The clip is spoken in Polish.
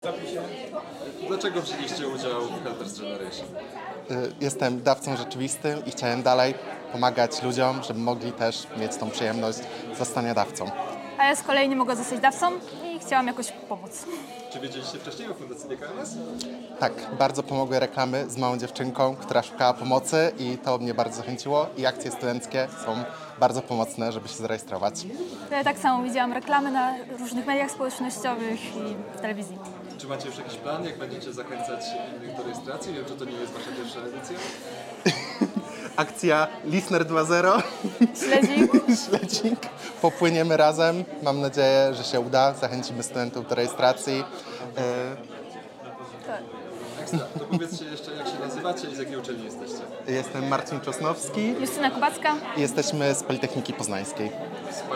Dlaczego wzięliście udział w Helpers Generation? Jestem dawcą rzeczywistym i chciałem dalej pomagać ludziom, żeby mogli też mieć tą przyjemność zostania dawcą. A ja z kolei nie mogła zostać dawcą i chciałam jakoś pomóc. Czy wiedzieliście wcześniej o Fundacji DKMS? Tak, bardzo pomogły reklamy z małą dziewczynką, która szukała pomocy i to mnie bardzo zachęciło i akcje studenckie są bardzo pomocne, żeby się zarejestrować. Ja tak samo widziałam reklamy na różnych mediach społecznościowych i w telewizji. Czy macie już jakiś plan, jak będziecie zachęcać innych do rejestracji? Wiem, że to nie jest wasza pierwsza edycja. Akcja Listener 2.0. Śledzik. Śledzik. Popłyniemy razem. Mam nadzieję, że się uda. Zachęcimy studentów do rejestracji. Tak. Ekstra. To powiedzcie jeszcze, jak się nazywacie i z jakiej uczelni jesteście. Jestem Marcin Czosnowski Justyna Kubacka. i jesteśmy z Politechniki Poznańskiej.